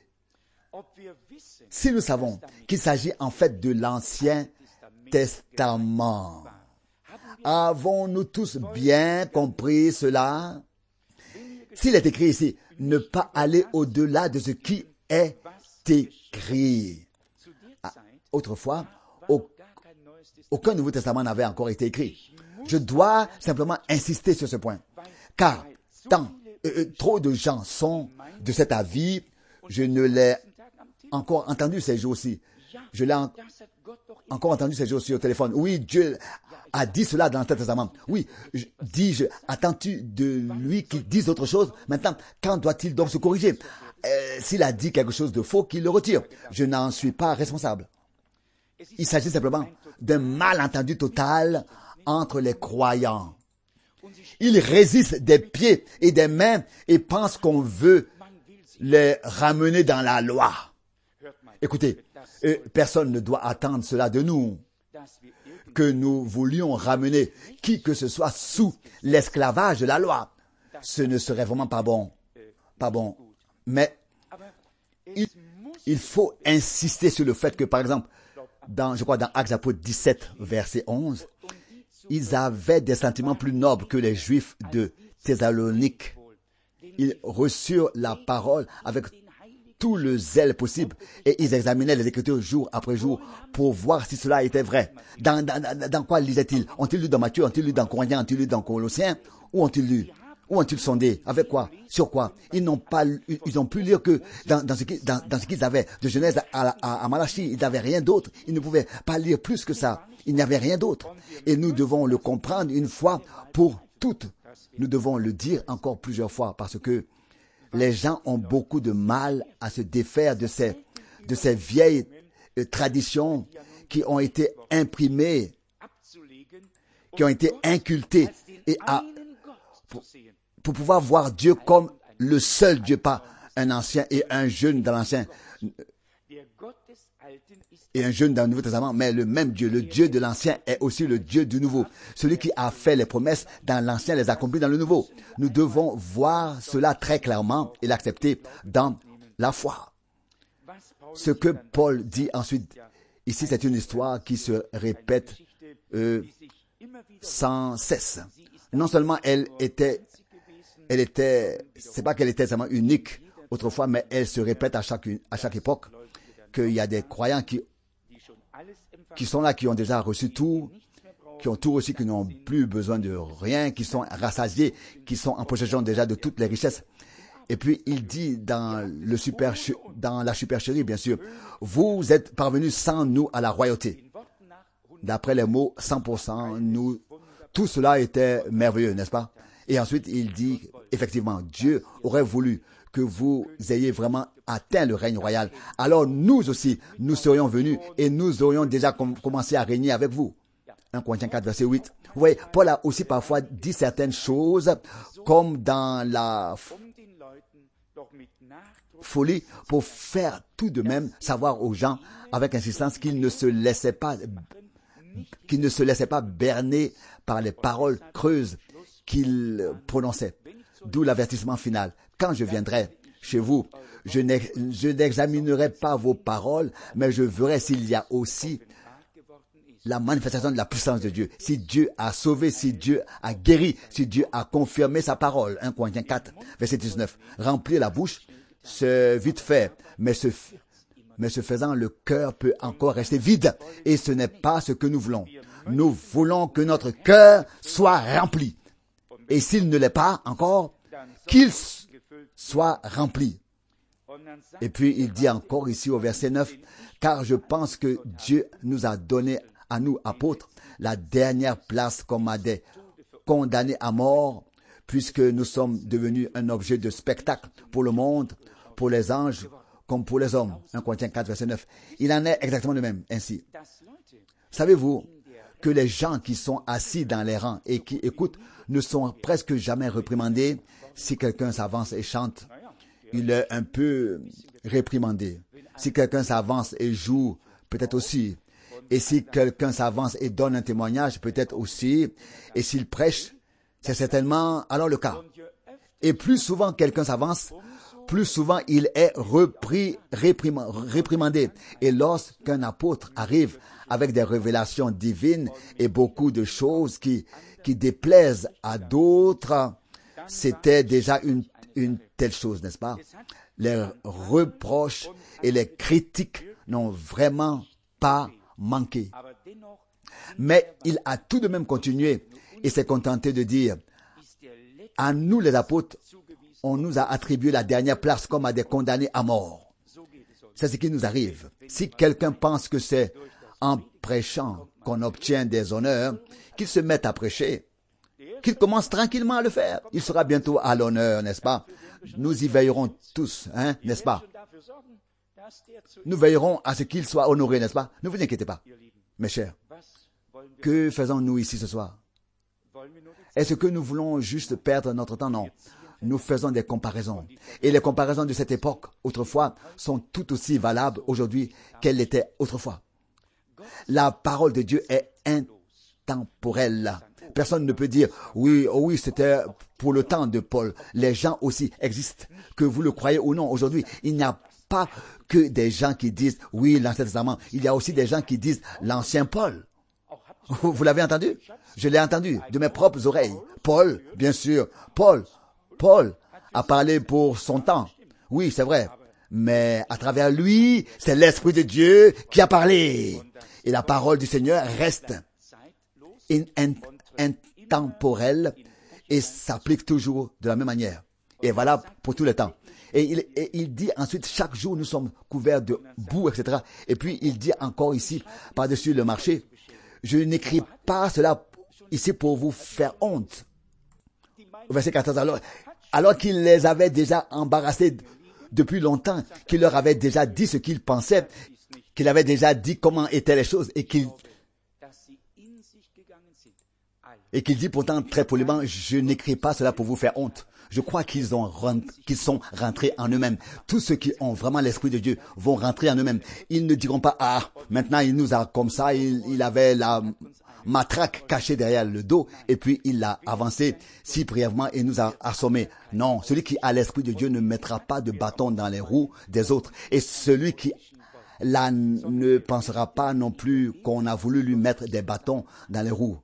si nous savons qu'il s'agit en fait de l'Ancien Testament, avons-nous tous bien compris cela? S'il est écrit ici, ne pas aller au-delà de ce qui est écrit. Autrefois, aucun Nouveau Testament n'avait encore été écrit. Je dois simplement insister sur ce point. Car trop de gens sont de cet avis. Je ne l'ai encore entendu ces jours-ci. Je l'ai encore entendu ces jours-ci au téléphone. Oui, Dieu a dit cela dans l'Ancien Testament. Oui, dis-je, attends-tu de lui qu'il dise autre chose? Maintenant, quand doit-il donc se corriger? S'il a dit quelque chose de faux, qu'il le retire. Je n'en suis pas responsable. Il s'agit simplement d'un malentendu total entre les croyants. Ils résistent des pieds et des mains et pensent qu'on veut les ramener dans la loi. Écoutez, personne ne doit attendre cela de nous, que nous voulions ramener qui que ce soit sous l'esclavage de la loi. Ce ne serait vraiment pas bon. Pas bon. Mais il faut insister sur le fait que, par exemple, je crois dans Actes apôtres 17, verset 11, ils avaient des sentiments plus nobles que les Juifs de Thessalonique. Ils reçurent la parole avec tout le zèle possible et ils examinaient les Écritures jour après jour pour voir si cela était vrai. Dans quoi lisaient-ils? Ont-ils lu dans Matthieu? Ont-ils lu dans Corinthiens? Ont-ils lu dans Colossiens? Où ont-ils lu? Où ont-ils sondé? Avec quoi? Sur quoi? Ils ont pu lire que dans ce qu'ils avaient de Genèse à Malachie. Ils n'avaient rien d'autre. Ils ne pouvaient pas lire plus que ça. Il n'y avait rien d'autre. Et nous devons le comprendre une fois pour toutes. Nous devons le dire encore plusieurs fois parce que les gens ont beaucoup de mal à se défaire de ces vieilles traditions qui ont été imprimées, qui ont été incultées et pour pouvoir voir Dieu comme le seul Dieu, pas un ancien et un jeune dans l'ancien. et un jeune dans le Nouveau Testament, mais le même Dieu, le Dieu de l'Ancien est aussi le Dieu du Nouveau. Celui qui a fait les promesses dans l'Ancien les accomplit dans le Nouveau. Nous devons voir cela très clairement et l'accepter dans la foi. Ce que Paul dit ensuite, ici c'est une histoire qui se répète sans cesse. Non seulement c'est pas qu'elle était seulement unique autrefois, mais elle se répète à chaque époque, qu'il y a des croyants qui sont là, qui ont déjà reçu tout, qui ont tout reçu, qui n'ont plus besoin de rien, qui sont rassasiés, qui sont en possession déjà de toutes les richesses. Et puis il dit dans la supercherie, bien sûr, vous êtes parvenus sans nous à la royauté. D'après les mots 100%, tout cela était merveilleux, n'est-ce pas? Et ensuite il dit, effectivement, Dieu aurait voulu que vous ayez vraiment atteint le règne royal. Alors nous aussi, nous serions venus et nous aurions déjà commencé à régner avec vous. 1 Corinthiens 4, verset 8. Vous voyez, Paul a aussi parfois dit certaines choses comme dans la folie pour faire tout de même savoir aux gens avec insistance qu'ils ne se laissaient pas berner par les paroles creuses qu'il prononçait. D'où l'avertissement final. Quand je viendrai chez vous, je n'examinerai pas vos paroles, mais je verrai s'il y a aussi la manifestation de la puissance de Dieu. Si Dieu a sauvé, si Dieu a guéri, si Dieu a confirmé sa parole. 1 Corinthiens 4, verset 19. Remplir la bouche, c'est vite fait, mais ce faisant, le cœur peut encore rester vide. Et ce n'est pas ce que nous voulons. Nous voulons que notre cœur soit rempli. Et s'il ne l'est pas encore, qu'il soit rempli. Et puis il dit encore ici au verset 9, car je pense que Dieu nous a donné à nous, apôtres, la dernière place comme à des condamnés à mort, puisque nous sommes devenus un objet de spectacle pour le monde, pour les anges, comme pour les hommes. 1 Corinthiens 4, verset 9. Il en est exactement de même, ainsi. Savez-vous que les gens qui sont assis dans les rangs et qui écoutent ne sont presque jamais réprimandés? Si quelqu'un s'avance et chante, il est un peu réprimandé. Si quelqu'un s'avance et joue, peut-être aussi. Et si quelqu'un s'avance et donne un témoignage, peut-être aussi. Et s'il prêche, c'est certainement alors le cas. Et plus souvent quelqu'un s'avance, plus souvent il est réprimandé. Et lorsqu'un apôtre arrive avec des révélations divines et beaucoup de choses qui déplaisent à d'autres, c'était déjà une telle chose, n'est-ce pas? Les reproches et les critiques n'ont vraiment pas manqué. Mais il a tout de même continué et s'est contenté de dire, à nous les apôtres, on nous a attribué la dernière place comme à des condamnés à mort. C'est ce qui nous arrive. Si quelqu'un pense que c'est en prêchant qu'on obtient des honneurs, qu'il se mette à prêcher, qu'il commence tranquillement à le faire. Il sera bientôt à l'honneur, n'est-ce pas? Nous y veillerons tous, n'est-ce pas? Nous veillerons à ce qu'il soit honoré, n'est-ce pas? Ne vous inquiétez pas, mes chers. Que faisons-nous ici ce soir? Est-ce que nous voulons juste perdre notre temps? Non. Nous faisons des comparaisons. Et les comparaisons de cette époque, autrefois, sont tout aussi valables aujourd'hui qu'elles l'étaient autrefois. La parole de Dieu est intemporelle. Personne ne peut dire, oui, c'était pour le temps de Paul. Les gens aussi existent, que vous le croyez ou non. Aujourd'hui, il n'y a pas que des gens qui disent, oui, l'Ancien Testament. Il y a aussi des gens qui disent, l'Ancien Paul. Vous l'avez entendu? Je l'ai entendu de mes propres oreilles. Paul, bien sûr. Paul a parlé pour son temps. Oui, c'est vrai. Mais à travers lui, c'est l'Esprit de Dieu qui a parlé. Et la parole du Seigneur reste intemporelle et s'applique toujours de la même manière. Et voilà pour tous les temps. Et il dit ensuite, chaque jour nous sommes couverts de boue, etc. Et puis il dit encore ici, par-dessus le marché, je n'écris pas cela ici pour vous faire honte. Verset 14, alors qu'il les avait déjà embarrassés depuis longtemps, qu'il leur avait déjà dit ce qu'ils pensaient, qu'il avait déjà dit comment étaient les choses et qu'il Et qu'il dit pourtant très poliment, je n'écris pas cela pour vous faire honte. Je crois qu'ils sont rentrés en eux-mêmes. Tous ceux qui ont vraiment l'Esprit de Dieu vont rentrer en eux-mêmes. Ils ne diront pas, ah, maintenant il nous a comme ça, il avait la matraque cachée derrière le dos et puis il l'a avancé si brièvement et nous a assommés. Non, celui qui a l'Esprit de Dieu ne mettra pas de bâton dans les roues des autres. Et celui qui là ne pensera pas non plus qu'on a voulu lui mettre des bâtons dans les roues.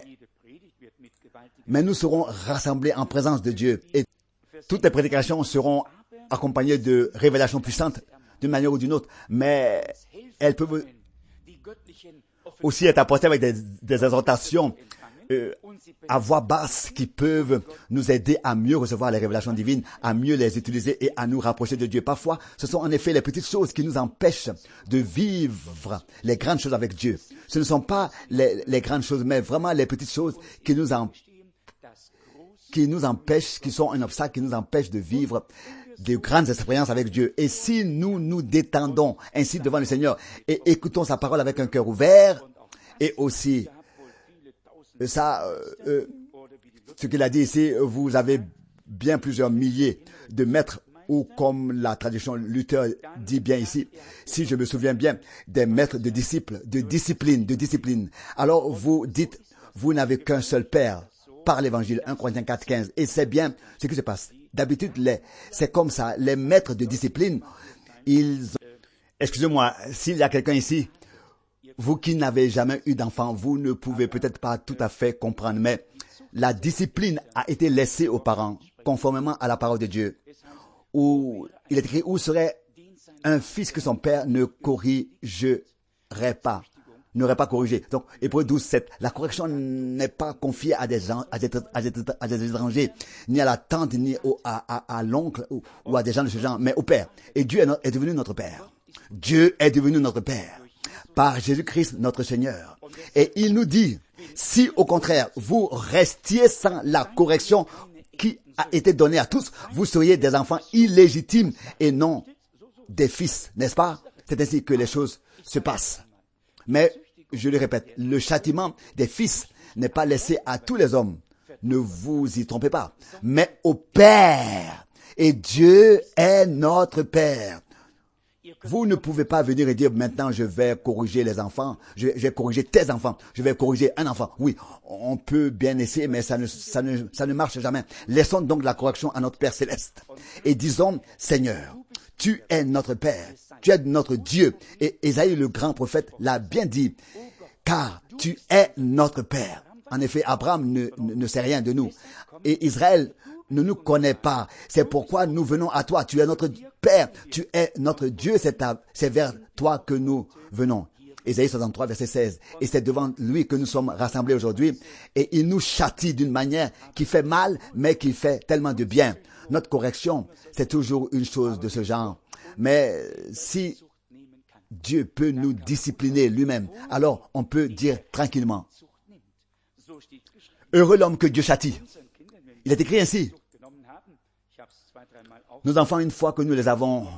Mais nous serons rassemblés en présence de Dieu et toutes les prédications seront accompagnées de révélations puissantes d'une manière ou d'une autre. Mais elles peuvent aussi être apportées avec des exhortations à voix basse qui peuvent nous aider à mieux recevoir les révélations divines, à mieux les utiliser et à nous rapprocher de Dieu. Parfois, ce sont en effet les petites choses qui nous empêchent de vivre les grandes choses avec Dieu. Ce ne sont pas les grandes choses, mais vraiment les petites choses qui nous empêchent, qui sont un obstacle, qui nous empêchent de vivre de grandes expériences avec Dieu. Et si nous nous détendons ainsi devant le Seigneur et écoutons sa parole avec un cœur ouvert, et aussi ça, ce qu'il a dit ici, vous avez bien plusieurs milliers de maîtres, ou comme la tradition Luther dit bien ici, si je me souviens bien, des maîtres de disciples, de discipline. Alors vous dites, vous n'avez qu'un seul Père par l'Évangile, 1 Corinthiens 4,15. Et c'est bien ce qui se passe. D'habitude, c'est comme ça. Les maîtres de discipline, excusez-moi, s'il y a quelqu'un ici, vous qui n'avez jamais eu d'enfant, vous ne pouvez peut-être pas tout à fait comprendre, mais la discipline a été laissée aux parents, conformément à la parole de Dieu. Où il est écrit, où serait un fils que son père ne corrigerait pas, n'aurait pas corrigé. Donc, Hébreux 12, 7. La correction n'est pas confiée à des étrangers, ni à la tante, ni à l'oncle ou à des gens de ce genre, mais au Père. Et Dieu est devenu notre Père. Dieu est devenu notre Père par Jésus-Christ notre Seigneur. Et il nous dit, si au contraire vous restiez sans la correction qui a été donnée à tous, vous seriez des enfants illégitimes et non des fils, n'est-ce pas? C'est ainsi que les choses se passent. Mais je le répète, le châtiment des fils n'est pas laissé à tous les hommes. Ne vous y trompez pas. Mais au Père. Et Dieu est notre Père. Vous ne pouvez pas venir et dire maintenant je vais corriger les enfants, je vais corriger tes enfants, je vais corriger un enfant. Oui, on peut bien essayer, mais ça ne marche jamais. Laissons donc la correction à notre Père Céleste. Et disons, Seigneur, tu es notre Père, tu es notre Dieu. Et Ésaïe le grand prophète l'a bien dit, car tu es notre Père. En effet, Abraham ne sait rien de nous. Et Israël ne nous connaît pas. C'est pourquoi nous venons à toi. Tu es notre Père, tu es notre Dieu. C'est vers toi que nous venons. Ésaïe 63, verset 16. Et c'est devant lui que nous sommes rassemblés aujourd'hui. Et il nous châtie d'une manière qui fait mal, mais qui fait tellement de bien. Notre correction, c'est toujours une chose de ce genre. Mais si Dieu peut nous discipliner lui-même, alors on peut dire tranquillement, heureux l'homme que Dieu châtie. Il est écrit ainsi. Nos enfants, une fois que nous les avons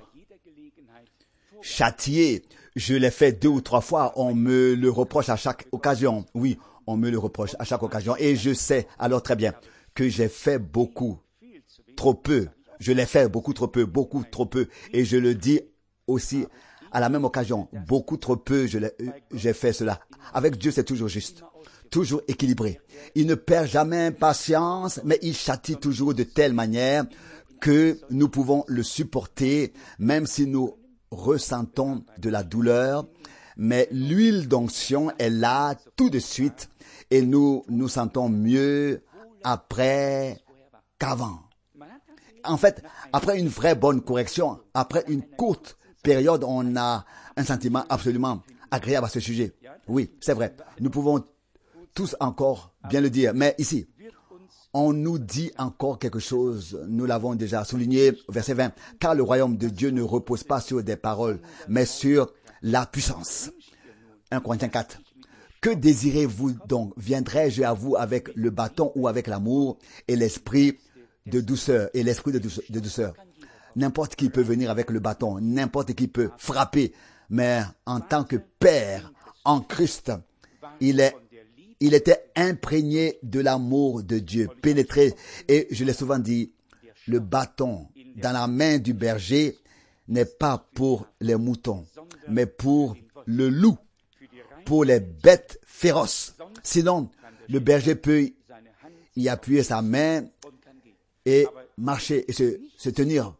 châtiés, je l'ai fait 2 ou 3 fois, on me le reproche à chaque occasion. Oui, on me le reproche à chaque occasion. Et je sais alors très bien que j'ai fait beaucoup, trop peu. Je l'ai fait beaucoup trop peu. Et je le dis aussi à la même occasion, beaucoup trop peu, j'ai fait cela. Avec Dieu, c'est toujours juste. Toujours équilibré. Il ne perd jamais patience, mais il châtie toujours de telle manière que nous pouvons le supporter, même si nous ressentons de la douleur. Mais l'huile d'onction est là tout de suite et nous nous sentons mieux après qu'avant. En fait, après une vraie bonne correction, après une courte période, on a un sentiment absolument agréable à ce sujet. Oui, c'est vrai. Nous pouvons tous encore bien le dire. Mais ici, on nous dit encore quelque chose. Nous l'avons déjà souligné, verset 20. Car le royaume de Dieu ne repose pas sur des paroles, mais sur la puissance. 1 Corinthiens 4. Que désirez-vous donc? Viendrai-je à vous avec le bâton ou avec l'amour et l'esprit de douceur? Et l'esprit de douceur. N'importe qui peut venir avec le bâton. N'importe qui peut frapper. Mais en tant que Père, en Christ, il il était imprégné de l'amour de Dieu, pénétré. Et je l'ai souvent dit, le bâton dans la main du berger n'est pas pour les moutons, mais pour le loup, pour les bêtes féroces. Sinon, le berger peut y appuyer sa main et marcher et se tenir,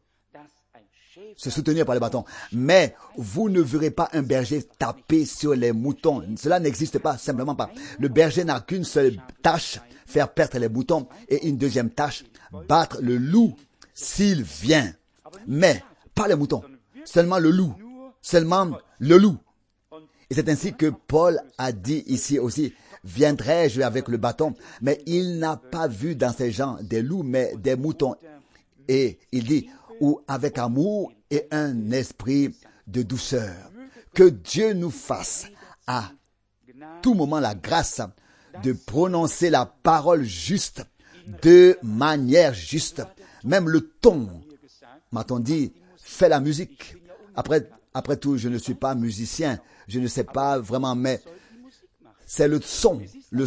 se soutenir par le bâton. Mais vous ne verrez pas un berger taper sur les moutons. Cela n'existe pas, simplement pas. Le berger n'a qu'une seule tâche, faire perdre les moutons, et une deuxième tâche, battre le loup s'il vient. Mais pas les moutons, seulement le loup. Seulement le loup. Et c'est ainsi que Paul a dit ici aussi, viendrai-je avec le bâton, mais il n'a pas vu dans ces gens des loups, mais des moutons. Et il dit, ou avec amour et un esprit de douceur. Que Dieu nous fasse à tout moment la grâce de prononcer la parole juste, de manière juste. Même le ton, m'a-t-on dit, fait la musique. Après tout, je ne suis pas musicien, je ne sais pas vraiment, mais c'est le son,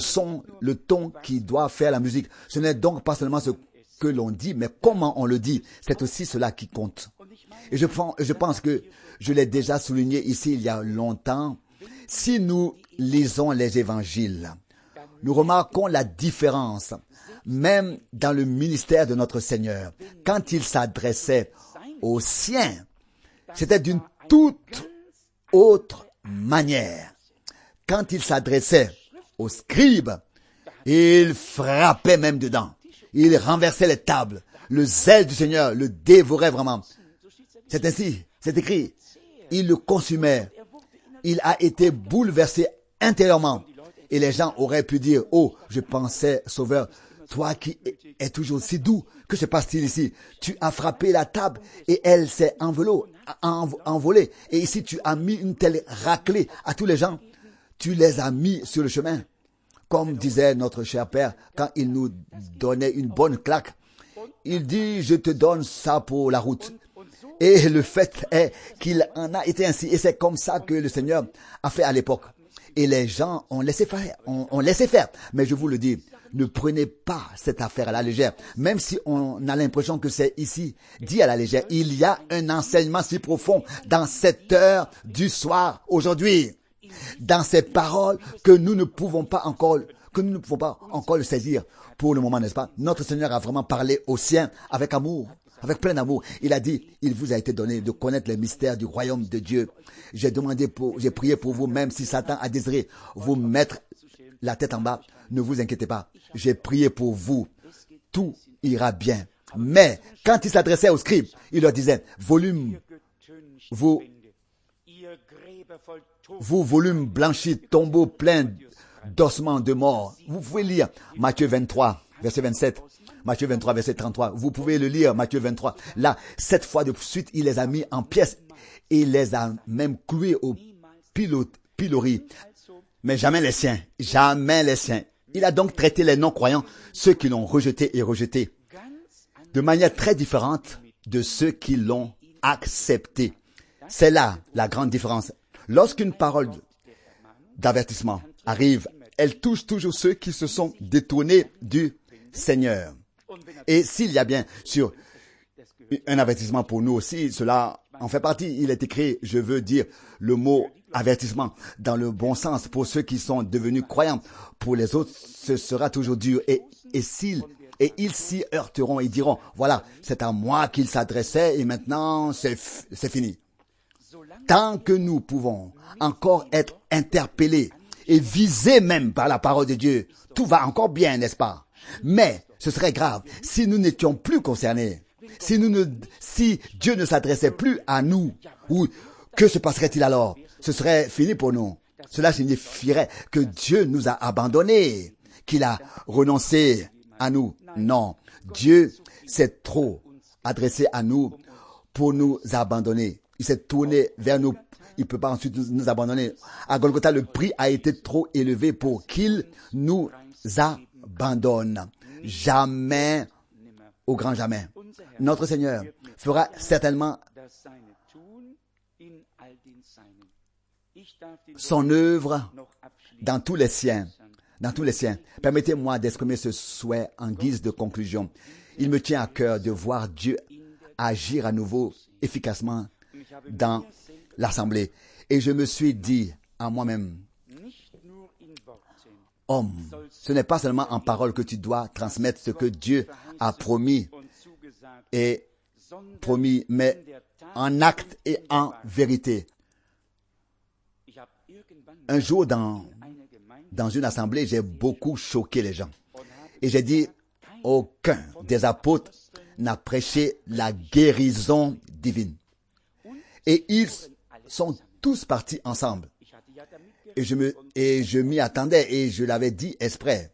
le ton qui doit faire la musique. Ce n'est donc pas seulement ce que l'on dit, mais comment on le dit. C'est aussi cela qui compte. Et je pense que je l'ai déjà souligné ici il y a longtemps. Si nous lisons les évangiles, nous remarquons la différence, même dans le ministère de notre Seigneur. Quand il s'adressait aux siens, c'était d'une toute autre manière. Quand il s'adressait aux scribes, il frappait même dedans. Il renversait les tables. Le zèle du Seigneur le dévorait vraiment. C'est ainsi, c'est écrit. Il le consumait. Il a été bouleversé intérieurement. Et les gens auraient pu dire, oh, je pensais, Sauveur, toi qui es toujours si doux, que se passe-t-il ici? Tu as frappé la table et elle s'est envolée. Et ici, tu as mis une telle raclée à tous les gens. Tu les as mis sur le chemin. Comme disait notre cher Père, quand il nous donnait une bonne claque, il dit, je te donne ça pour la route. Et le fait est qu'il en a été ainsi. Et c'est comme ça que le Seigneur a fait à l'époque. Et les gens ont laissé faire, ont laissé faire. Mais je vous le dis, ne prenez pas cette affaire à la légère. Même si on a l'impression que c'est ici, dit à la légère, il y a un enseignement si profond dans cette heure du soir aujourd'hui. Dans ces paroles que nous ne pouvons pas encore le saisir pour le moment, n'est-ce pas? Notre Seigneur a vraiment parlé aux siens avec amour, avec plein d'amour. Il a dit, il vous a été donné de connaître les mystères du royaume de Dieu. J'ai prié pour vous, même si Satan a désiré vous mettre la tête en bas. Ne vous inquiétez pas. J'ai prié pour vous. Tout ira bien. Mais quand il s'adressait aux scribes, il leur disait, volume blanchi, tombeau plein d'ossements de mort. Vous pouvez lire Matthieu 23, verset 27, Matthieu 23, verset 33. Vous pouvez le lire, Matthieu 23. Là, 7 fois de suite, il les a mis en pièces. Et il les a même cloués au pilori. Mais jamais les siens. Jamais les siens. Il a donc traité les non-croyants, ceux qui l'ont rejeté et rejeté, de manière très différente de ceux qui l'ont accepté. C'est là la grande différence. Lorsqu'une parole d'avertissement arrive, elle touche toujours ceux qui se sont détournés du Seigneur. Et s'il y a bien sûr un avertissement pour nous aussi, cela en fait partie. Il est écrit, je veux dire le mot avertissement dans le bon sens pour ceux qui sont devenus croyants. Pour les autres, ce sera toujours dur. Et ils s'y heurteront et diront, voilà, c'est à moi qu'il s'adressait et maintenant c'est fini. Tant que nous pouvons encore être interpellés et visés même par la parole de Dieu, tout va encore bien, n'est-ce pas? Mais ce serait grave si nous n'étions plus concernés, si Dieu ne s'adressait plus à nous. Ou que se passerait-il alors? Ce serait fini pour nous. Cela signifierait que Dieu nous a abandonnés, qu'il a renoncé à nous. Non, Dieu s'est trop adressé à nous pour nous abandonner. Il s'est tourné vers nous. Il ne peut pas ensuite nous abandonner. À Golgotha, le prix a été trop élevé pour qu'il nous abandonne. Jamais, au grand jamais. Notre Seigneur fera certainement son œuvre dans tous les siens. dans tous les siens. Permettez-moi d'exprimer ce souhait en guise de conclusion. Il me tient à cœur de voir Dieu agir à nouveau efficacement dans l'assemblée. Et je me suis dit à moi-même, homme, ce n'est pas seulement en parole que tu dois transmettre ce que Dieu a promis, mais en acte et en vérité. Un jour, dans une assemblée, j'ai beaucoup choqué les gens. Et j'ai dit, aucun des apôtres n'a prêché la guérison divine. Et ils sont tous partis ensemble. Et je m'y attendais et je l'avais dit exprès.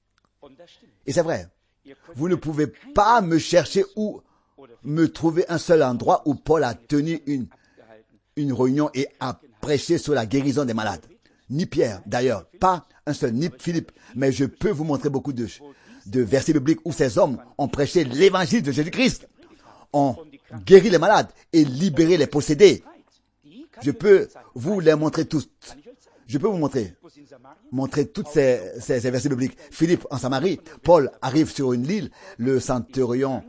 Et c'est vrai. Vous ne pouvez pas me chercher ou me trouver un seul endroit où Paul a tenu une réunion et a prêché sur la guérison des malades. Ni Pierre, d'ailleurs, pas un seul, ni Philippe. Mais je peux vous montrer beaucoup de versets bibliques où ces hommes ont prêché l'évangile de Jésus-Christ, ont guéri les malades et libéré les possédés. Je peux vous les montrer tous. Je peux vous montrer tous ces versets bibliques. Philippe en Samarie, Paul arrive sur une île, le centurion,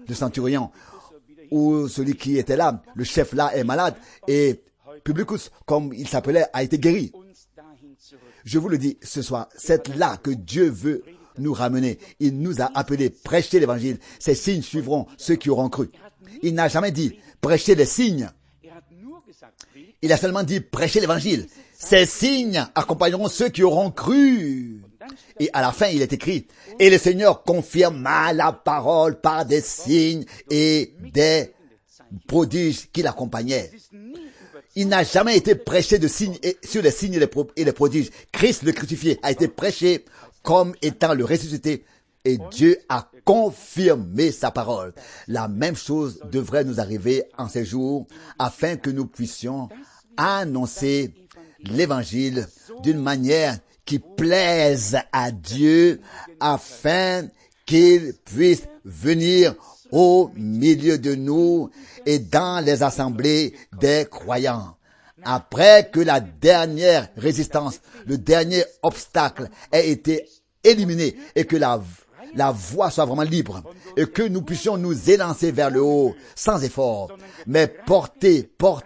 ou celui qui était là, le chef là est malade, et Publicus, comme il s'appelait, a été guéri. Je vous le dis ce soir, c'est là que Dieu veut nous ramener. Il nous a appelés prêcher l'évangile. Ces signes suivront ceux qui auront cru. Il n'a jamais dit prêcher les signes. Il a seulement dit prêcher l'évangile. Ces signes accompagneront ceux qui auront cru. Et à la fin, il est écrit, et le Seigneur confirma la parole par des signes et des prodiges qui l'accompagnaient. Il n'a jamais été prêché de signes sur les signes et les prodiges. Christ le crucifié a été prêché comme étant le ressuscité et Dieu a confirmé sa parole. La même chose devrait nous arriver en ces jours afin que nous puissions annoncer l'évangile d'une manière qui plaise à Dieu afin qu'il puisse venir au milieu de nous et dans les assemblées des croyants. Après que la dernière résistance, le dernier obstacle ait été éliminé et que la voie soit vraiment libre et que nous puissions nous élancer vers le haut sans effort, mais portés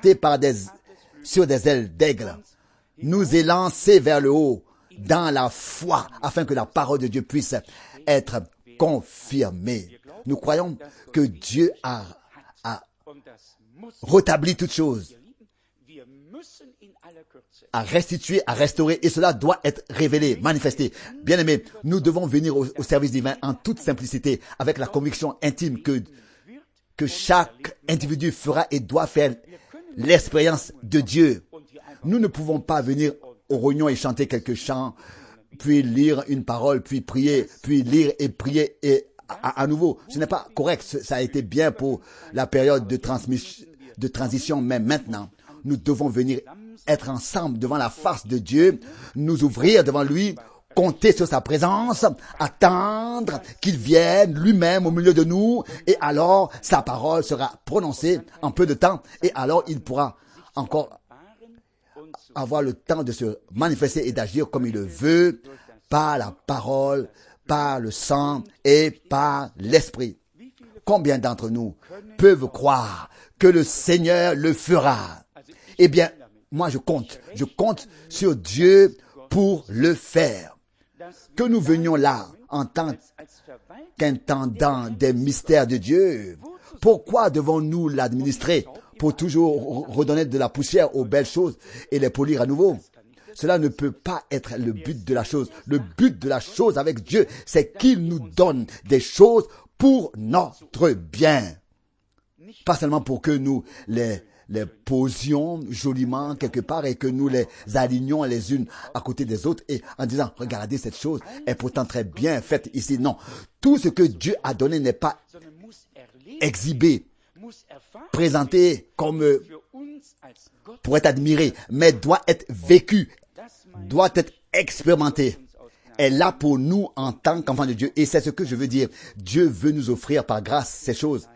sur des ailes d'aigle, nous élancer vers le haut dans la foi afin que la parole de Dieu puisse être confirmée. Nous croyons que Dieu a rétabli toutes choses, à restituer, à restaurer, et cela doit être révélé, manifesté. Bien-aimés, nous devons venir au service divin en toute simplicité, avec la conviction intime que chaque individu fera et doit faire l'expérience de Dieu. Nous ne pouvons pas venir aux réunions et chanter quelques chants, puis lire une parole, puis prier, puis lire et prier et à nouveau. Ce n'est pas correct. Ça a été bien pour la période de transition, mais maintenant, nous devons venir être ensemble devant la face de Dieu, nous ouvrir devant lui, compter sur sa présence, attendre qu'il vienne lui-même au milieu de nous, et alors sa parole sera prononcée en peu de temps, et alors il pourra encore avoir le temps de se manifester et d'agir comme il le veut, par la parole, par le sang et par l'esprit. Combien d'entre nous peuvent croire que le Seigneur le fera? Eh bien, moi je compte sur Dieu pour le faire. Que nous venions là en tant qu'intendant des mystères de Dieu, pourquoi devons-nous l'administrer pour toujours redonner de la poussière aux belles choses et les polir à nouveau? Cela ne peut pas être le but de la chose. Le but de la chose avec Dieu, c'est qu'il nous donne des choses pour notre bien. Pas seulement pour que nous les posions joliment quelque part et que nous les alignions les unes à côté des autres et en disant, regardez, cette chose est pourtant très bien faite ici. Non, tout ce que Dieu a donné n'est pas exhibé, présenté comme pour être admiré, mais doit être vécu, doit être expérimenté. Est là pour nous en tant qu'enfants de Dieu. Et c'est ce que je veux dire. Dieu veut nous offrir par grâce ces choses.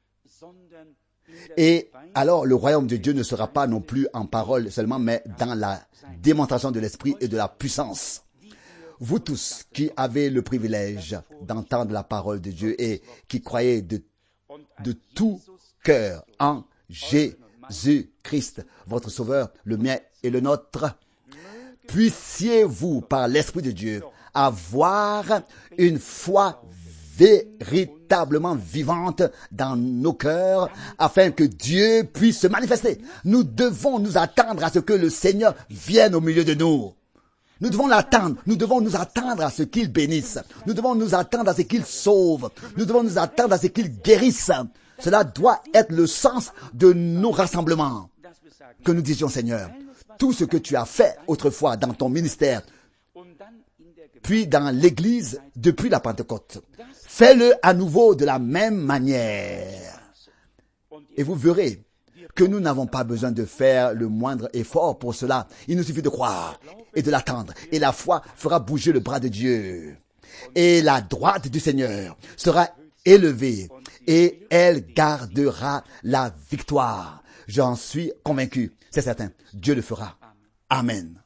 Et alors le royaume de Dieu ne sera pas non plus en parole seulement, mais dans la démonstration de l'esprit et de la puissance. vous tous qui avez le privilège d'entendre la parole de Dieu et qui croyez de tout cœur en Jésus-Christ, votre Sauveur, le mien et le nôtre, puissiez-vous, par l'Esprit de Dieu, avoir une foi véritablement vivante dans nos cœurs, afin que Dieu puisse se manifester. Nous devons nous attendre à ce que le Seigneur vienne au milieu de nous. Nous devons l'attendre. Nous devons nous attendre à ce qu'il bénisse. Nous devons nous attendre à ce qu'il sauve. Nous devons nous attendre à ce qu'il guérisse. Cela doit être le sens de nos rassemblements. Que nous disions, Seigneur, tout ce que tu as fait autrefois dans ton ministère, puis dans l'Église depuis la Pentecôte, fais-le à nouveau de la même manière. Et vous verrez que nous n'avons pas besoin de faire le moindre effort pour cela. Il nous suffit de croire et de l'attendre. Et la foi fera bouger le bras de Dieu. Et la droite du Seigneur sera élevée et elle gardera la victoire. J'en suis convaincu. C'est certain. Dieu le fera. Amen.